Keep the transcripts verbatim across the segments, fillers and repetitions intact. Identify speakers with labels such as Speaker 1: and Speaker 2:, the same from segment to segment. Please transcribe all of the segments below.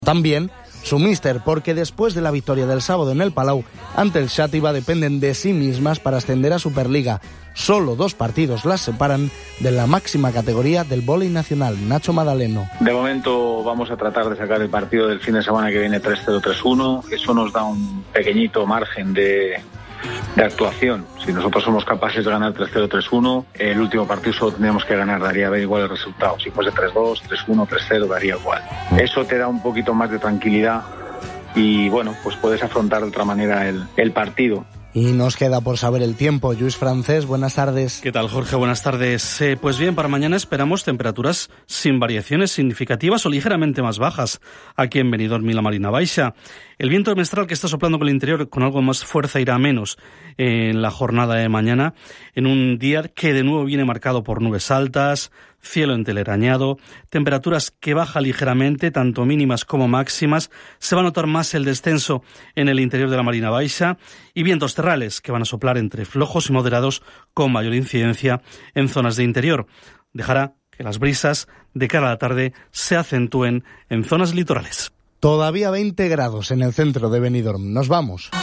Speaker 1: También su míster, porque después de la victoria del sábado en el Palau ante el Xàtiva dependen de sí mismas para ascender a Superliga. Solo dos partidos las separan de la máxima categoría del vóley nacional. Nacho Madaleno.
Speaker 2: De momento vamos a tratar de sacar el partido del fin de semana que viene tres cero tres uno. Eso nos da un pequeñito margen de, de actuación. Si nosotros somos capaces de ganar tres cero tres uno, el último partido solo tendríamos que ganar, daría igual el resultado. Si fuese tres dos, tres uno, tres cero, daría igual. Eso te da un poquito más de tranquilidad y bueno, pues puedes afrontar de otra manera el, el partido.
Speaker 1: Y nos queda por saber el tiempo. Lluís Francés, buenas tardes.
Speaker 3: ¿Qué tal, Jorge? Buenas tardes. Eh, pues bien, para mañana esperamos temperaturas sin variaciones significativas o ligeramente más bajas aquí en Benidorm y la Marina Baixa. El viento mestral que está soplando con el interior con algo más fuerza irá menos en la jornada de mañana, en un día que de nuevo viene marcado por nubes altas, cielo entelarañado, temperaturas que bajan ligeramente, tanto mínimas como máximas. Se va a notar más el descenso en el interior de la Marina Baixa y vientos terrales que van a soplar entre flojos y moderados con mayor incidencia en zonas de interior. Dejará que las brisas de cara a la tarde se acentúen en zonas litorales.
Speaker 1: Todavía veinte grados en el centro de Benidorm. Nos vamos.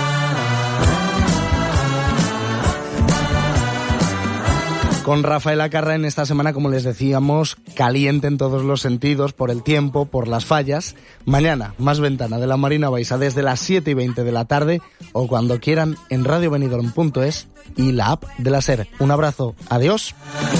Speaker 1: Con Rafael Acarra en esta semana, como les decíamos, caliente en todos los sentidos, por el tiempo, por las fallas. Mañana, más ventana de la Marina Baixa desde las siete y veinte de la tarde o cuando quieran en radio benidorm punto es y la app de la SER. Un abrazo, adiós.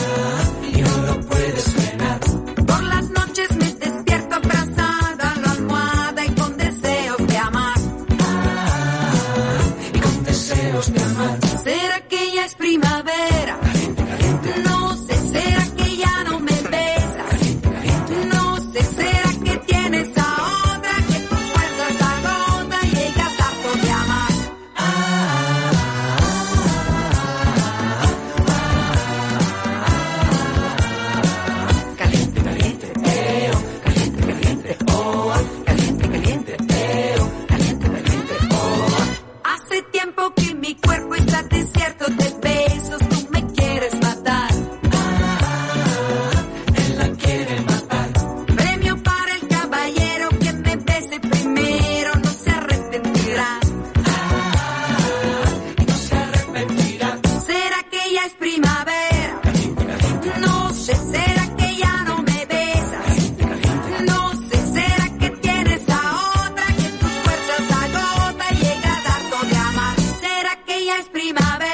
Speaker 4: ¿Será que ya es primavera? No sé, ¿será que ya no me besas? No sé, ¿será que tienes a otra que tus fuerzas agotan y llegas harto de amar? Caliente, caliente, eo, caliente, caliente, oh, caliente, caliente, eo, caliente, caliente, oh. Hace tiempo que mi cuerpo está desierto de besos, tú me quieres matar. Ah, él la quiere matar. Premio para el caballero que me bese primero, no se arrepentirá. Ah, no se arrepentirá. ¿Será que ya es primavera? No sé, ¿será que ya no me besas? No sé, ¿será que tienes a otra que tus fuerzas agota y llegas harto de amar? ¿Será que ya es primavera?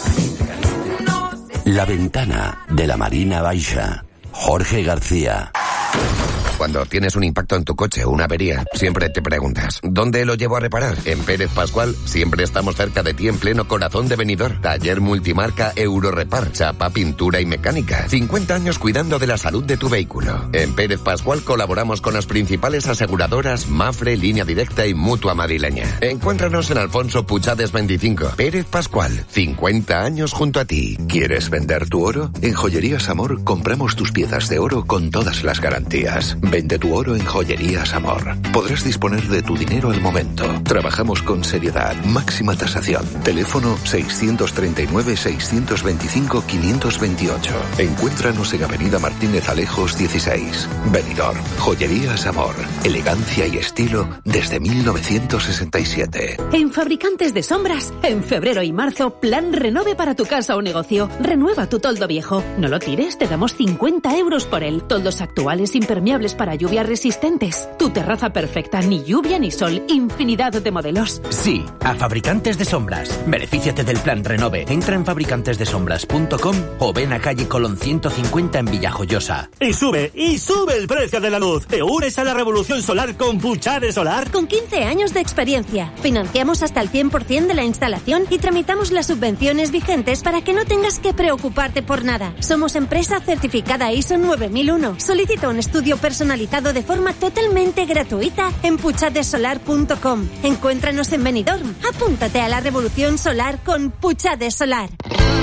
Speaker 4: No sé.
Speaker 5: La ventana de la Marina Baixa. Jorge García.
Speaker 6: Cuando tienes un impacto en tu coche o una avería, siempre te preguntas, ¿dónde lo llevo a reparar? En Pérez Pascual siempre estamos cerca de ti en pleno corazón de Benidorm. Taller multimarca Eurorepar, chapa, pintura y mecánica. cincuenta años cuidando de la salud de tu vehículo. En Pérez Pascual colaboramos con las principales aseguradoras Mafre, Línea Directa y Mutua Madrileña. Encuéntranos en Alfonso Puchades veinticinco. Pérez Pascual, cincuenta años junto a ti.
Speaker 7: ¿Quieres vender tu oro? En Joyerías Amor compramos tus piezas de oro con todas las garantías. Vende tu oro en Joyerías Amor. Podrás disponer de tu dinero al momento. Trabajamos con seriedad, máxima tasación. Teléfono seiscientos treinta y nueve, seiscientos veinticinco, quinientos veintiocho. Encuéntranos en Avenida Martínez Alejos dieciséis. Benidorm. Joyerías Amor. Elegancia y estilo desde mil novecientos sesenta y siete.
Speaker 8: En Fabricantes de Sombras, en febrero y marzo, plan renove para tu casa o negocio. Renueva tu toldo viejo. No lo tires, te damos cincuenta euros por él. Toldos actuales impermeables para lluvias resistentes. Tu terraza perfecta, ni lluvia ni sol, infinidad de modelos.
Speaker 9: Sí, a Fabricantes de Sombras. Benefíciate del plan Renove. Entra en fabricantes de sombras punto com o ven a calle Colón ciento cincuenta en Villajoyosa.
Speaker 10: Y sube, y sube el precio de la luz. ¿Te unes a la revolución solar con Puchades Solar?
Speaker 11: Con quince años de experiencia. Financiamos hasta el cien por ciento de la instalación y tramitamos las subvenciones vigentes para que no tengas que preocuparte por nada. Somos empresa certificada I S O nueve mil uno. Solicita un estudio personalizado de forma totalmente gratuita en puchades solar punto com. Encuéntranos en Benidorm. Apúntate a la revolución solar con Puchades Solar.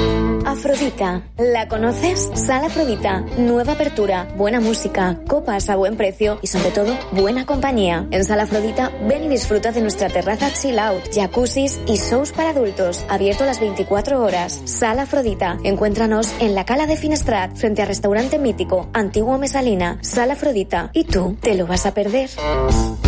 Speaker 12: Afrodita. ¿La conoces? Sala Afrodita. Nueva apertura, buena música, copas a buen precio y sobre todo buena compañía. En Sala Afrodita ven y disfruta de nuestra terraza chill out, jacuzzis y shows para adultos. Abierto las veinticuatro horas. Sala Afrodita. Encuéntranos en la Cala de Finestrat, frente al restaurante mítico Antiguo Mesalina. Sala Afrodita. ¿Y tú te lo vas a perder?